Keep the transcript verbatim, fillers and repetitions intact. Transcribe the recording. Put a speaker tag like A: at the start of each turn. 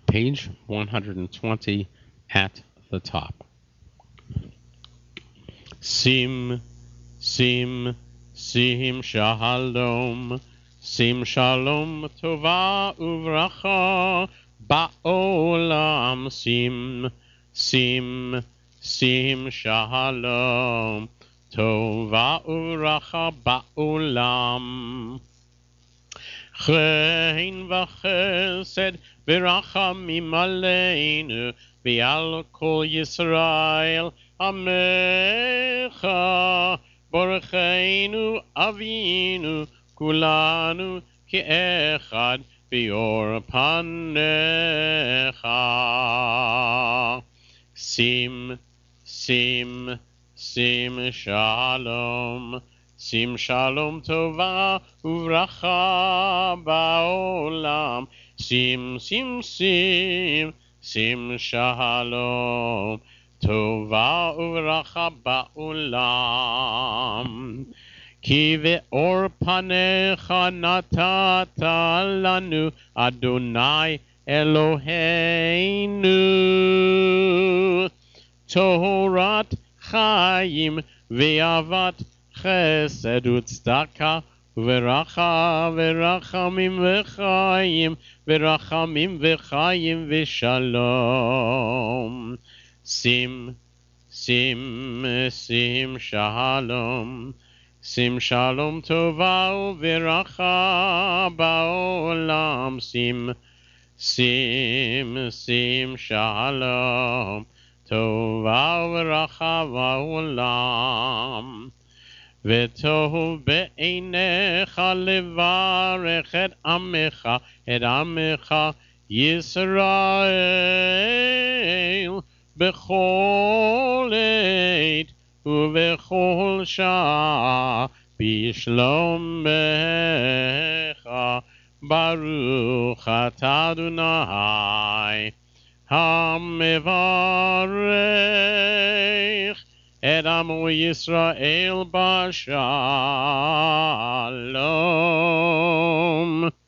A: page one hundred twenty at the top. Sim, sim, sim shalom, sim shalom tova uvracha ba'olam, sim, sim, sim shalom tova uvracha ba'olam. Chen v'chesed v'rachamim aleinu v'al kol Yisrael amecha Barucheinu Avinu kulanu ke'echad v'yor panecha. Sim, sim, sim shalom, sim shalom tova uvracha ba'olam. Sim, sim, sim, sim shalom tova uvracha ba'olam. Ki ve'or panecha natata lanu Adonai Eloheinu Torat Chaim ve'avat chesed u'tzedaka v'racha v'rachamim v'chaim v'rachamim v'chaim v'shalom. Sim, sim, sim shalom, sim shalom tova v'racha ba'olam. Sim, sim, sim shalom tova v'racha ba'olam. V'tov be'einecha levarech et amecha, et amecha Yisrael b'chol eit u'b'chol shah b'shlomecha. Baruch atah Adonai hamevarech et amo Yisrael b'shalom.